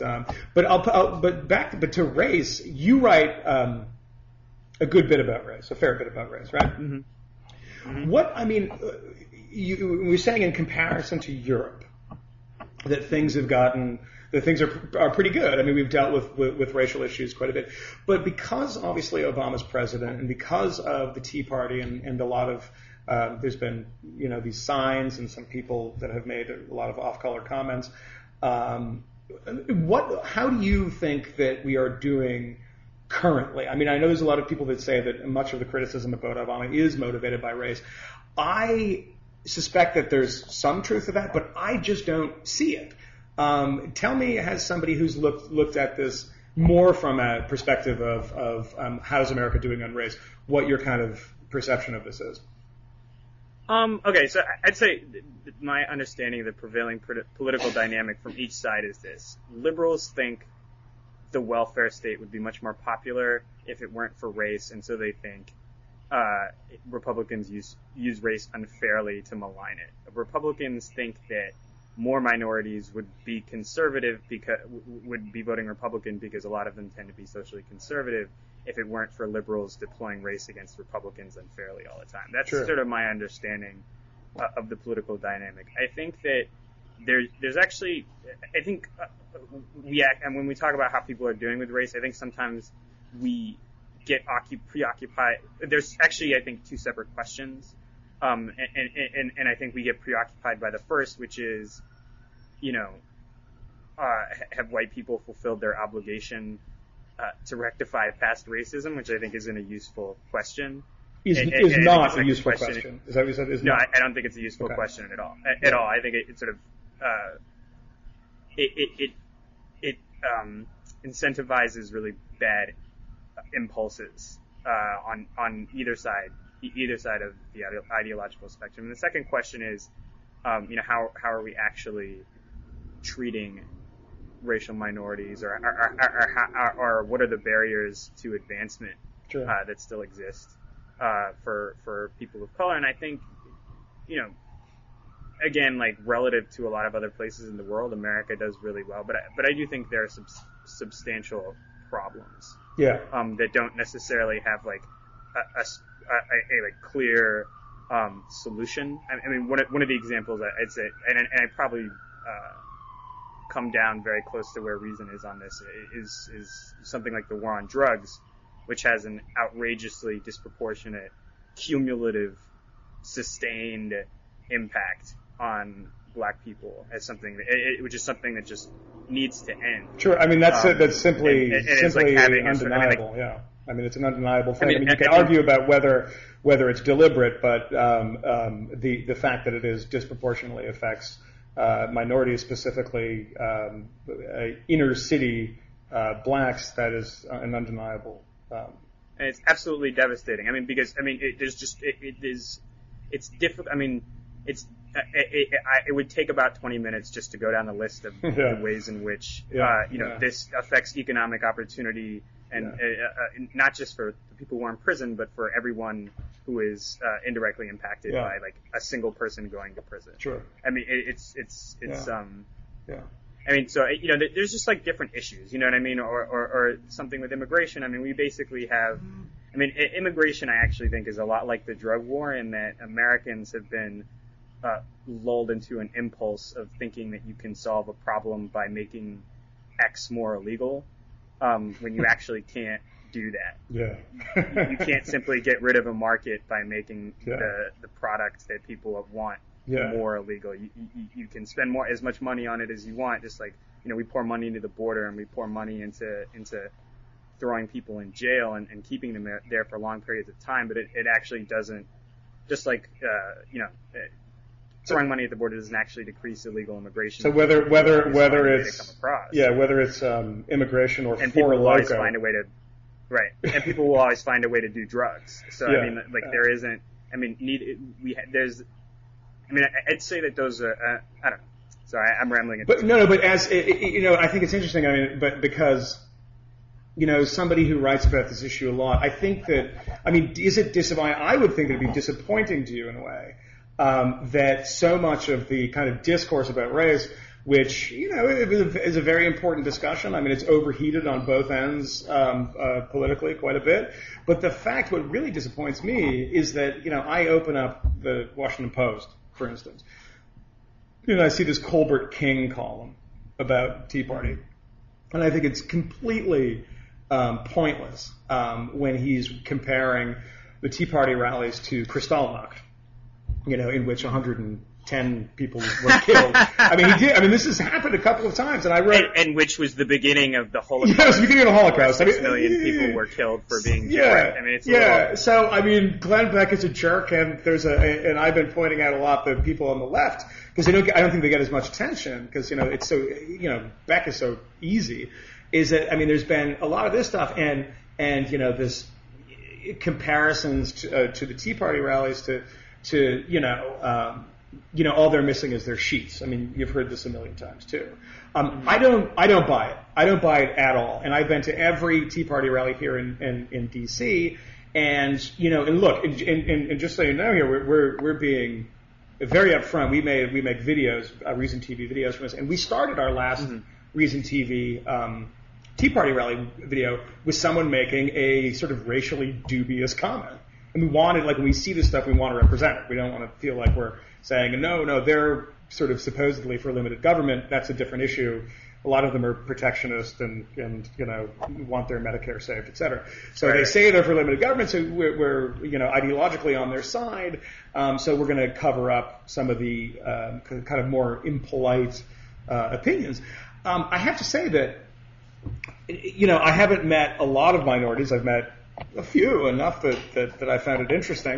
to race, you write a good bit about race, a fair bit about race, right? Mm-hmm. Mm-hmm. You were saying in comparison to Europe that things are pretty good. I mean, we've dealt with racial issues quite a bit, but because obviously Obama's president, and because of the Tea Party and a lot of there's been these signs and some people that have made a lot of off-color comments. How do you think that we are doing currently? I mean, I know there's a lot of people that say that much of the criticism about Obama is motivated by race. I suspect that there's some truth to that, but I just don't see it. Tell me, as somebody who's looked at this more from a perspective of how's America doing on race, what your kind of perception of this is. Okay, so I'd say my understanding of the prevailing political dynamic from each side is this. Liberals think the welfare state would be much more popular if it weren't for race, and so they think Republicans use race unfairly to malign it. Republicans think that more minorities would be would be voting Republican because a lot of them tend to be socially conservative if it weren't for liberals deploying race against Republicans unfairly all the time. That's sort of my understanding of the political dynamic. I think that there's actually, I think and when we talk about how people are doing with race, I think sometimes we get preoccupied. There's actually, I think, two separate questions. And I think we get preoccupied by the first, which is, have white people fulfilled their obligation to rectify past racism, which I think isn't a useful question. Is not a useful question. Is that what you said? No, I don't think it's a useful question at all. At all. I think it sort of it incentivizes really bad impulses on either side of the ideological spectrum. And the second question is, how are we actually treating racial minorities, or what are the barriers to advancement that still exist for people of color? And I think, again, like relative to a lot of other places in the world, America does really well. But I do think there are some substantial problems. Yeah. That don't necessarily have like a like clear solution. I mean, one of the examples I'd say, and I probably come down very close to where reason is on this, is something like the war on drugs, which has an outrageously disproportionate, cumulative, sustained impact on black people as something which is something that just needs to end. Sure. I mean, that's simply like undeniable. Yeah. I mean, it's an undeniable thing. I mean, you can argue about whether it's deliberate, but the fact that it is disproportionately affects minorities, specifically inner city blacks, that is an undeniable. And it's absolutely devastating. I mean, because it's difficult. I mean, it would take about 20 minutes just to go down the list of the ways in which this affects economic opportunity, and not just for the people who are in prison, but for everyone who is indirectly impacted by like a single person going to prison. Sure. I mean, it's I mean, so there's just like different issues, you know what I mean, or something with immigration. I mean, we basically have. I mean, immigration, I actually think, is a lot like the drug war in that Americans have been lulled into an impulse of thinking that you can solve a problem by making X more illegal, when you actually can't do that. Yeah. You can't simply get rid of a market by making the product that people want more illegal. You can spend as much money on it as you want, just like, we pour money into the border and we pour money into throwing people in jail and keeping them there for long periods of time, but it actually doesn't, just like, throwing money at the border doesn't actually decrease illegal immigration. So whether it's immigration or and people will always find a way to, right, and people will always find a way to do drugs. So I mean, like there isn't. I mean, there's. I mean, I'd say that those are. I don't know. Sorry, I'm rambling. But but as I think it's interesting. I mean, but because. Somebody who writes about this issue a lot, I think that, is it disappointing? I would think it would be disappointing to you in a way, that so much of the kind of discourse about race which, is a very important discussion. I mean, it's overheated on both ends politically quite a bit. But the fact, what really disappoints me is that, I open up the Washington Post, for instance, I see this Colbert King column about Tea Party, and I think it's completely pointless when he's comparing the Tea Party rallies to Kristallnacht, in which 110 people were killed. I mean, he did. I mean, this has happened a couple of times, and I wrote, and which was the beginning of the Holocaust. Yeah, it was the beginning of the Holocaust. 6 million people were killed for being different. I mean, it's So, I mean, Glenn Beck is a jerk, and and I've been pointing out a lot the people on the left because I don't think they get as much attention because it's so Beck is so easy. Is that, I mean, there's been a lot of this stuff and this comparisons to the Tea Party rallies to all they're missing is their sheets. I mean, you've heard this a million times too. I don't buy it. I don't buy it at all. And I've been to every Tea Party rally here in DC, and look, and just so you know, here we're being very upfront. We make videos, Reason TV videos from this, and we started our last Reason TV Tea Party rally video with someone making a sort of racially dubious comment. And we wanted, when we see this stuff, we want to represent it. We don't want to feel like we're saying, no, they're sort of supposedly for limited government. That's a different issue. A lot of them are protectionist and want their Medicare saved, et cetera. So They say they're for limited government, so we're ideologically on their side. So we're going to cover up some of the kind of more impolite opinions. I have to say that I haven't met a lot of minorities. I've met a few, enough that I found it interesting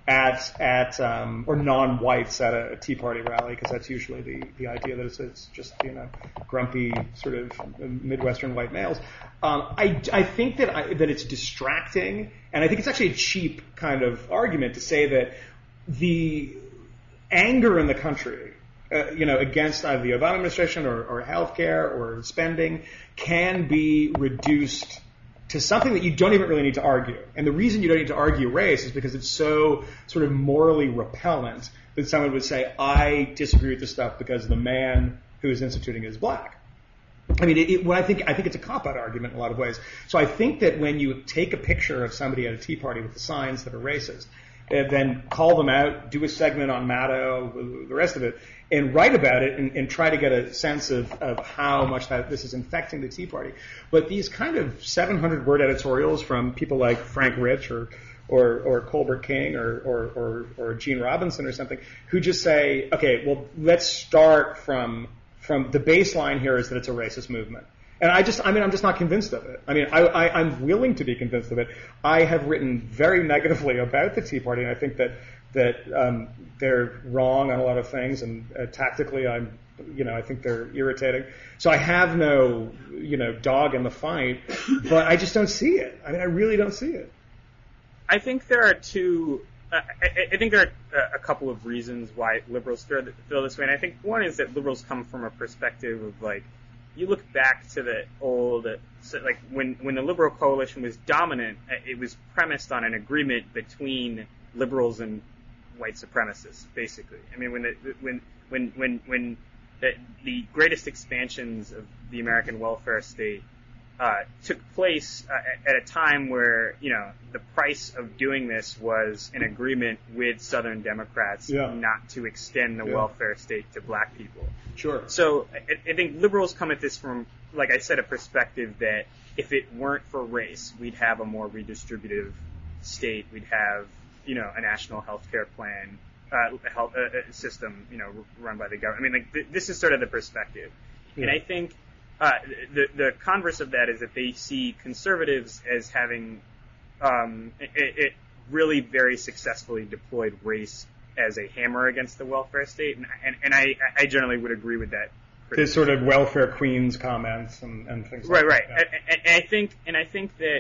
or non-whites at a Tea Party rally, because that's usually the idea that it's just grumpy sort of Midwestern white males. I think that it's distracting, and I think it's actually a cheap kind of argument to say that the anger in the country against either the Obama administration or healthcare or spending can be reduced to something that you don't even really need to argue. And the reason you don't need to argue race is because it's so sort of morally repellent that someone would say, I disagree with this stuff because the man who is instituting it is black. I mean, I think it's a cop-out argument in a lot of ways. So I think that when you take a picture of somebody at a Tea Party with the signs that are racist, and then call them out, do a segment on Maddow, the rest of it, and write about it and try to get a sense of how much this is infecting the Tea Party. But these kind of 700-word editorials from people like Frank Rich or Colbert King or Gene Robinson or something, who just say, okay, well, let's start from the baseline here is that it's a racist movement. And I'm just not convinced of it. I mean, I'm willing to be convinced of it. I have written very negatively about the Tea Party, and I think that they're wrong on a lot of things, and tactically, I think they're irritating. So I have no, dog in the fight, but I just don't see it. I mean, I really don't see it. I think there are I think there are a couple of reasons why liberals feel this way, and I think one is that liberals come from a perspective of you look back to the old, when the Liberal Coalition was dominant, it was premised on an agreement between liberals and white supremacists, basically. I mean, when the greatest expansions of the American welfare state took place at a time where the price of doing this was an agreement with Southern Democrats not to extend the welfare state to black people. Sure. So I think liberals come at this from, like I said, a perspective that if it weren't for race, we'd have a more redistributive state. We'd have a national health care plan, health system, run by the government. I mean, this is sort of the perspective, and I think. The converse of that is that they see conservatives as having it really very successfully deployed race as a hammer against the welfare state, and I generally would agree with that. His sort of welfare queens comments and things like that. Right. And I think that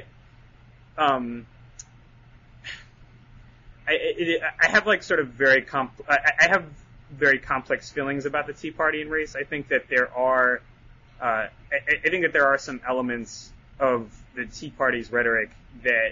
I have sort of I have very complex feelings about the Tea Party and race. I think that there are. I think that there are some elements of the Tea Party's rhetoric that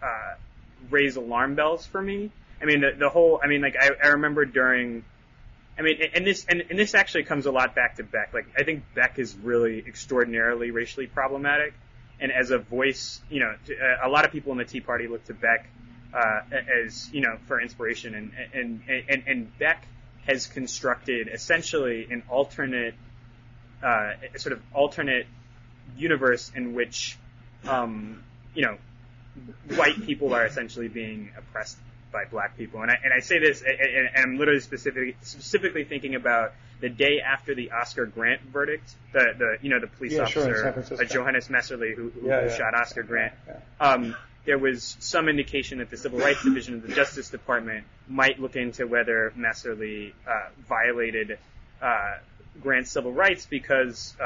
raise alarm bells for me. I mean, I remember during I mean, and this actually comes a lot back to Beck. Like, I think Beck is really extraordinarily racially problematic, and as a voice, a lot of people in the Tea Party look to Beck as for inspiration, and Beck has constructed essentially an alternate universe in which white people are essentially being oppressed by black people. And I say this, and I'm literally specifically thinking about the day after the Oscar Grant verdict, the police officer, Johannes Messerly, who shot Oscar Grant. Yeah. There was some indication that the Civil Rights Division of the Justice Department might look into whether Messerly violated Grant's civil rights because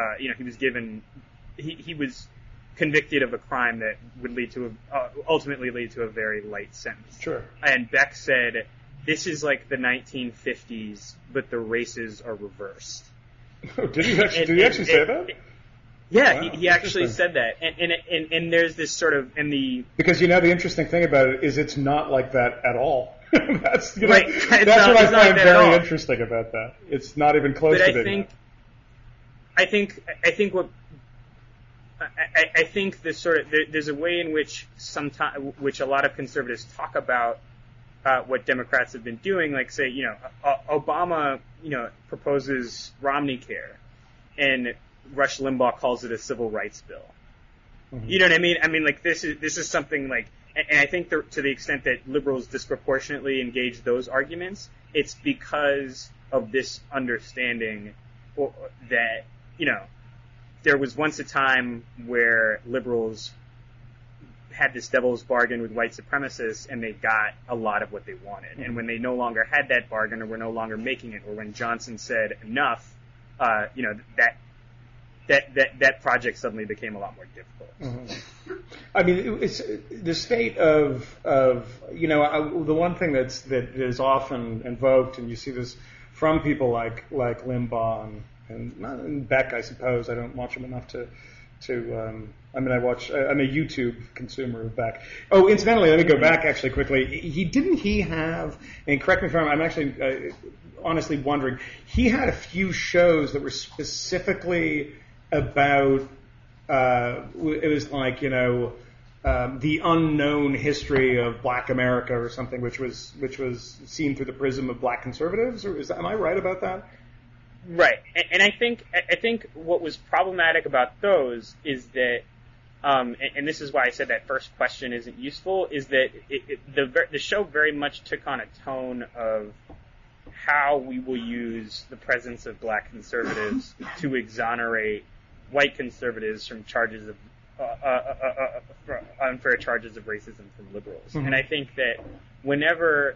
he was convicted of a crime that would ultimately lead to a very light sentence. Sure. And Beck said, "This is like the 1950s, but the races are reversed." Oh, did he actually say that? Yeah, wow, he actually said that, and there's this sort of because the interesting thing about it is it's not like that at all. That's right. That's what I find very interesting about that. It's not even close to being that. I think this sort of there's a way in which which a lot of conservatives talk about what Democrats have been doing, like say Obama proposes Romney Care, and Rush Limbaugh calls it a civil rights bill. Mm-hmm. You know what I mean? I mean, like this is something like, and I think to the extent that liberals disproportionately engage those arguments, it's because of this understanding that there was once a time where liberals had this devil's bargain with white supremacists, and they got a lot of what they wanted. Mm-hmm. And when they no longer had that bargain, or were no longer making it, or when Johnson said enough, that project suddenly became a lot more difficult. Mm-hmm. I mean, it's the state of the one thing that is often invoked, and you see this from people like Limbaugh and Beck, I suppose. I don't watch him enough to I'm a YouTube consumer of Beck. Oh, incidentally, let me go back actually quickly. He have, and correct me if I'm actually honestly wondering, he had a few shows that were specifically about it was like the unknown history of Black America or something, which was seen through the prism of Black conservatives. Or am I right about that? Right, and I think what was problematic about those is that, and this is why I said that first question isn't useful, is that the show very much took on a tone of how we will use the presence of Black conservatives to exonerate white conservatives from charges of unfair charges of racism from liberals. Mm-hmm. And I think that whenever,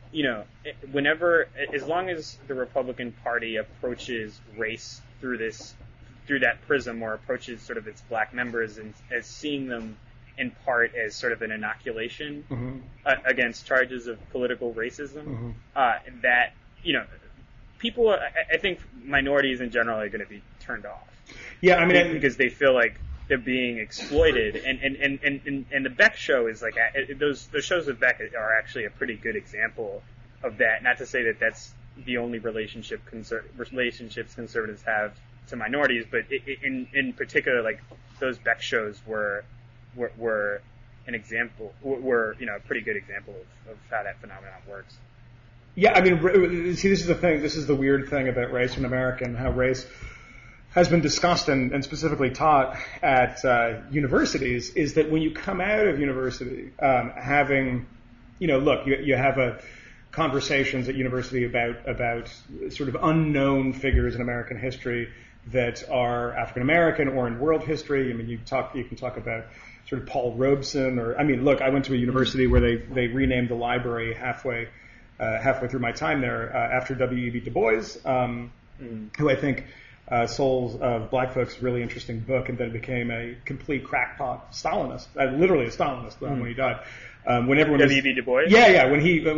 as long as the Republican Party approaches race through that prism, or approaches sort of its black members as seeing them in part as sort of an inoculation mm-hmm. Against charges of political racism, mm-hmm. That, people, I think minorities in general are going to be turned off. Yeah, I mean, because they feel like they're being exploited, and the Beck show is like those shows of Beck are actually a pretty good example of that. Not to say that that's the only relationships conservatives have to minorities, but in particular, like those Beck shows were an example, were a pretty good example of how that phenomenon works. Yeah, I mean, see, this is the thing. This is the weird thing about race in America, and how race has been discussed and specifically taught at universities, is that when you come out of university, having, you have conversations at university about sort of unknown figures in American history that are African American or in world history. I mean, you can talk about sort of Paul Robeson, or I went to a university where they renamed the library halfway through my time there after W.E.B. Du Bois, who I think Souls of Black Folks, really interesting book, and then became a complete crackpot Stalinist, literally a Stalinist when he died. When everyone W.E.B. Du Bois. Yeah.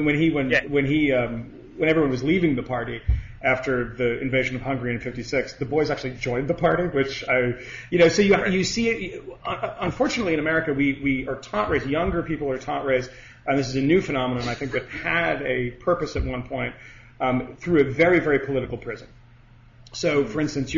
When everyone was leaving the party after the invasion of Hungary in '56, Du Bois actually joined the party, which you see it. Unfortunately, in America, we are taught race. Younger people are taught race, and this is a new phenomenon, I think, that had a purpose at one point. through a very, very political prism. So, for instance,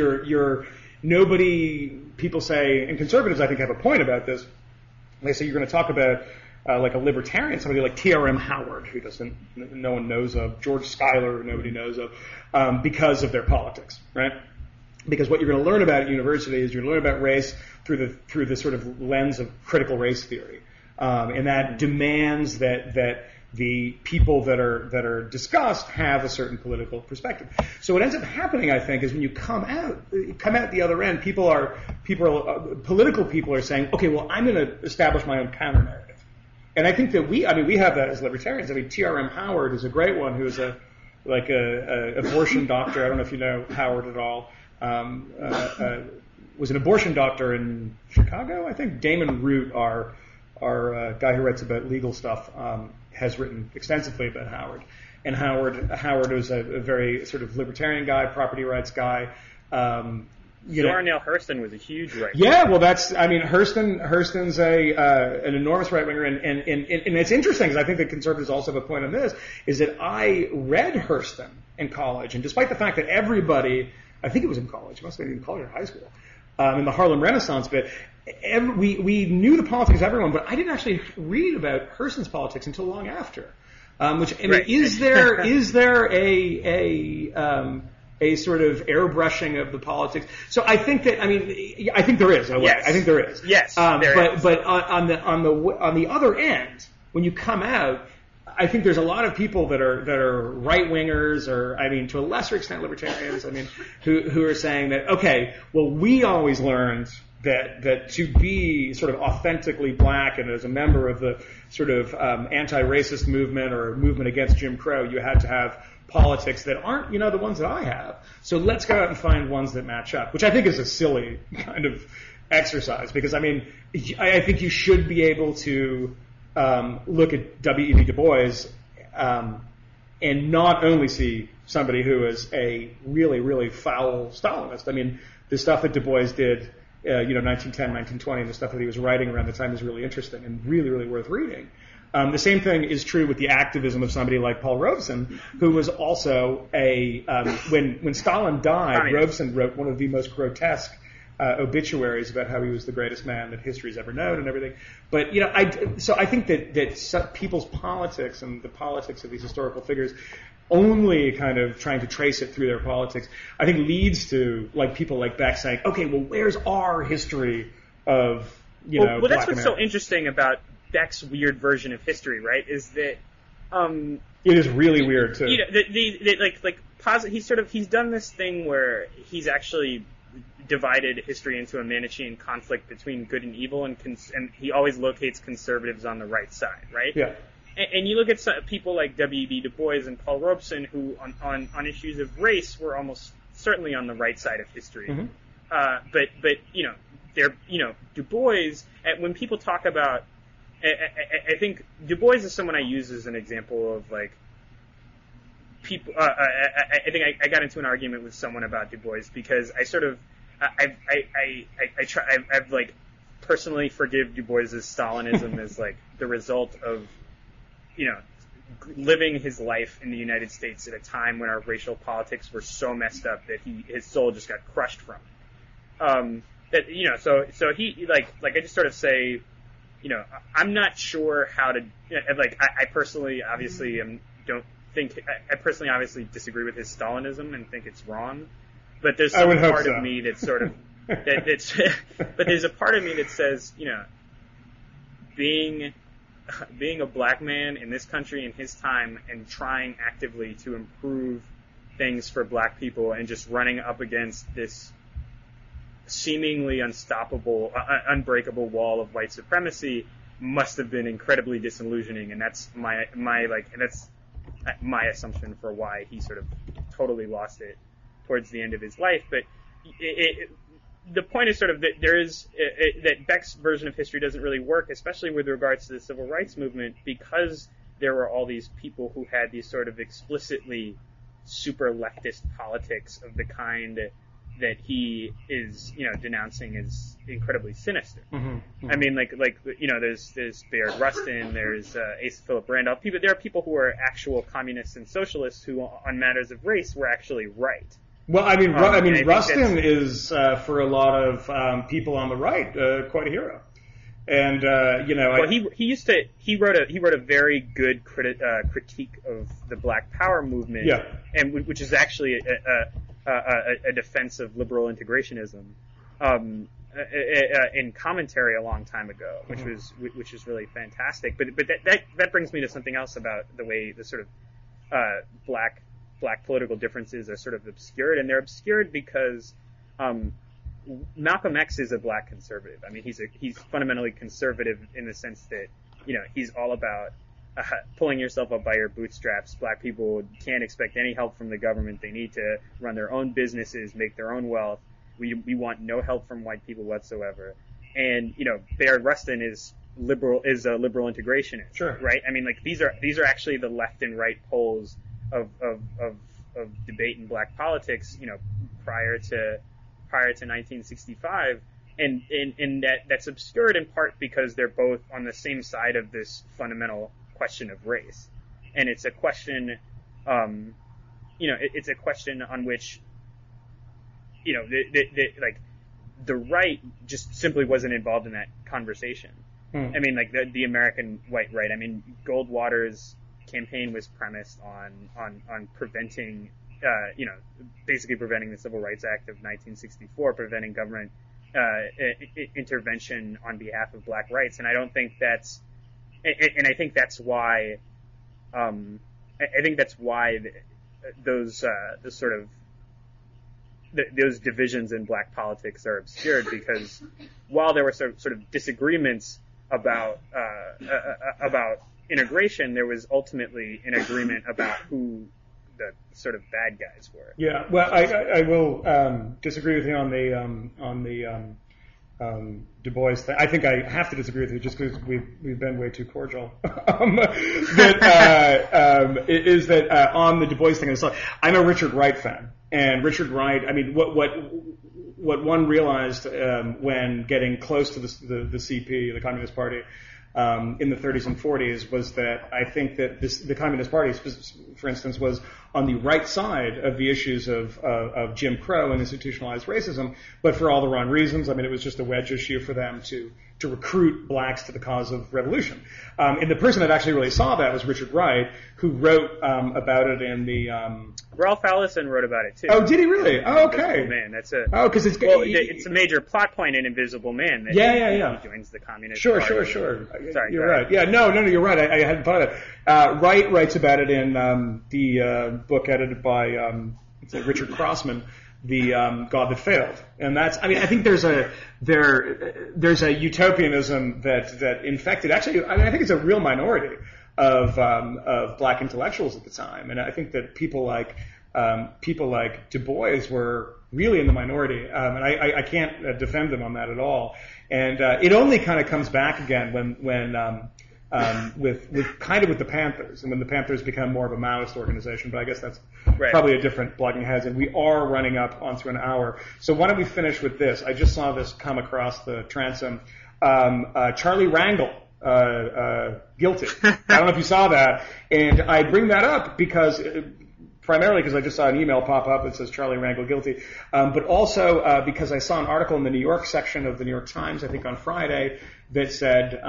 people say, and conservatives I think have a point about this, they say you're going to talk about like a libertarian, somebody like T.R.M. Howard, who no one knows of, George Schuyler, who nobody knows of, because of their politics, right? Because what you're going to learn about at university is you're going to learn about race through the sort of lens of critical race theory, and that demands that the people that are discussed have a certain political perspective. So what ends up happening, I think, is when you come out the other end, political people are saying, okay, well, I'm going to establish my own counter narrative. And I think that we have that as libertarians. I mean, T.R.M. Howard is a great one, who is a abortion doctor. I don't know if you know Howard at all. Was an abortion doctor in Chicago, I think. Damon Root, our guy who writes about legal stuff, has written extensively about Howard. And Howard was a very sort of libertarian guy, property rights guy. Zora Neale Hurston was a huge right. Yeah, well, Hurston's an enormous right winger, and it's interesting because I think that conservatives also have a point on this. Is that I read Hurston in college, and despite the fact that everybody, I think it was in college, it must have been in college or high school, in the Harlem Renaissance bit, we knew the politics of everyone, but I didn't actually read about Hurston's politics until long after. Is there a sort of airbrushing of the politics? So I think that, I think there is. Yes. I think there is. Yes. But on the other end, when you come out, I think there's a lot of people that are right wingers, or to a lesser extent libertarians. Who are saying that, okay, well, we always learned that to be sort of authentically black and as a member of the sort of anti-racist movement or movement against Jim Crow, you had to have politics that aren't, the ones that I have. So let's go out and find ones that match up, which I think is a silly kind of exercise, because I think you should be able to look at W.E.B. Du Bois and not only see somebody who is a really, really foul Stalinist. The stuff that Du Bois did, 1910, 1920, the stuff that he was writing around the time is really interesting and really, really worth reading. The same thing is true with the activism of somebody like Paul Robeson, who was also when Stalin died, Robeson wrote one of the most grotesque obituaries about how he was the greatest man that history's ever known and everything. But I think that people's politics and the politics of these historical figures, only kind of trying to trace it through their politics, I think leads to people like Beck saying, okay, well, where's our history of Well, that's Black what's America? so interesting about Beck's weird version of history, right? Is that it is really weird too. He's done this thing where he's actually divided history into a Manichean conflict between good and evil, and he always locates conservatives on the right side, right? Yeah. And you look at people like W.E.B. Du Bois and Paul Robeson, who on issues of race were almost certainly on the right side of history. Mm-hmm. But they're Du Bois. When people talk about, I think Du Bois is someone I use as an example of people. I think I got into an argument with someone about Du Bois because I've personally forgive Du Bois' Stalinism as the result of living his life in the United States at a time when our racial politics were so messed up that his soul just got crushed from it. So he I just sort of say, I'm not sure how to I personally obviously I personally obviously disagree with his Stalinism and think it's wrong, but there's some part of me that's sort of but there's a part of me that says, being a black man in this country in his time and trying actively to improve things for black people and just running up against this seemingly unstoppable, unbreakable wall of white supremacy must have been incredibly disillusioning, and that's my assumption for why he sort of totally lost it towards the end of his life. But the point is sort of that that Beck's version of history doesn't really work, especially with regards to the civil rights movement, because there were all these people who had these sort of explicitly super leftist politics of the kind that he is, denouncing is incredibly sinister. Mm-hmm. I mean, there's Bayard Rustin, there's Asa Philip Randolph. There are people who are actual communists and socialists who, on matters of race, were actually right. Well, I mean, Rustin is for a lot of people on the right quite a hero. And he wrote a very good critique of the Black Power movement, and which is actually a defense of liberal integrationism, in commentary a long time ago, which was really fantastic. But that brings me to something else about the way the sort of black political differences are sort of obscured, and they're obscured because Malcolm X is a black conservative. I mean, he's fundamentally conservative in the sense that, he's all about pulling yourself up by your bootstraps. Black people can't expect any help from the government. They need to run their own businesses, make their own wealth. We want no help from white people whatsoever. And, Bayard Rustin is a liberal integrationist. Sure. Right? I mean, these are actually the left and right poles of debate in black politics, prior to 1965, and that's obscured in part because they're both on the same side of this fundamental question of race, and it's a question, it's a question on which, the right just simply wasn't involved in that conversation. I mean, the American white right. I mean, Goldwater's campaign was premised on preventing. Basically preventing the Civil Rights Act of 1964, preventing government intervention on behalf of black rights, and I don't think that's, and I think that's why, those those divisions in black politics are obscured, because while there were sort of disagreements about integration, there was ultimately an agreement about who the sort of bad guys were. Yeah, well, I will disagree with you on the Du Bois thing. I think I have to disagree with you just because we've been way too cordial. On the Du Bois thing, I'm a Richard Wright fan, and Richard Wright. I mean, what one realized when getting close to the CP, the Communist Party, in the 30s and 40s, was that I think that the Communist Party, for instance, was on the right side of the issues of Jim Crow and institutionalized racism, but for all the wrong reasons. I mean, it was just a wedge issue for them to recruit blacks to the cause of revolution. And the person that actually really saw that was Richard Wright, who wrote about it in the... Ralph Ellison wrote about it too. Oh, did he really? Oh, okay. Invisible Man. That's because it's a major plot point in Invisible Man. That he joins the Communist Party. Sure. Sorry, you're right. Yeah, no, you're right. I hadn't thought of that. Wright writes about it in the book edited by Richard Crossman, The God That Failed, and that's. I mean, I think there's a utopianism that infected. Actually, I think it's a real minority of black intellectuals at the time, and I think that people like Du Bois were really in the minority, and I can't defend them on that at all. And it only kind of comes back again when with the Panthers, and when the Panthers become more of a Maoist organization. But I guess that's probably a different blogging heads, and we are running up onto an hour. So why don't we finish with this? I just saw this come across the transom. Charlie Rangel. Guilty. I don't know if you saw that, and I bring that up primarily because I just saw an email pop up that says Charlie Rangel guilty, but also because I saw an article in the New York section of the New York Times, I think on Friday, that said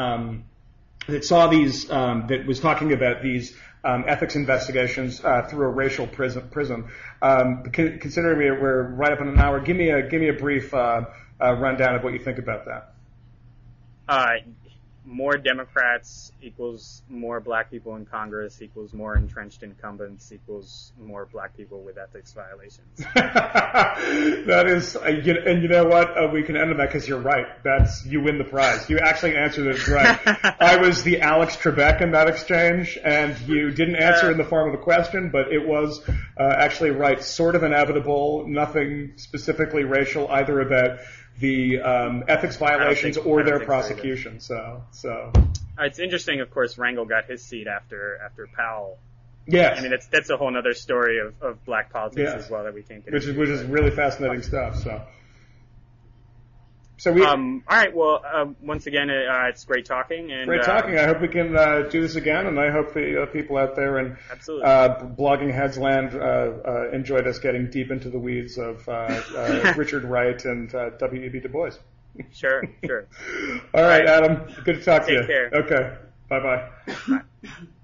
that was talking about these ethics investigations through a racial prism. Considering we're right up in an hour, give me a brief rundown of what you think about that. More Democrats equals more black people in Congress equals more entrenched incumbents equals more black people with ethics violations. That is, and you know what? We can end on that because you're right. You win the prize. You actually answered it right. I was the Alex Trebek in that exchange, and you didn't answer in the form of a question, but it was actually right. Sort of inevitable. Nothing specifically racial either about the ethics violations or their prosecution. So it's interesting. Of course, Rangel got his seat after Powell Yes. I mean, that's a whole other story of black politics Yes. as well that we can't get which into. is really fascinating stuff. So we all right. Well, once again, it's great talking. And, great talking. I hope we can do this again, and I hope the people out there in absolutely. Blogging Heads land enjoyed us getting deep into the weeds of Richard Wright and W.E.B. Du Bois. Sure. All right, Adam. Good to talk to you. Take care. Okay. Bye-bye. Bye.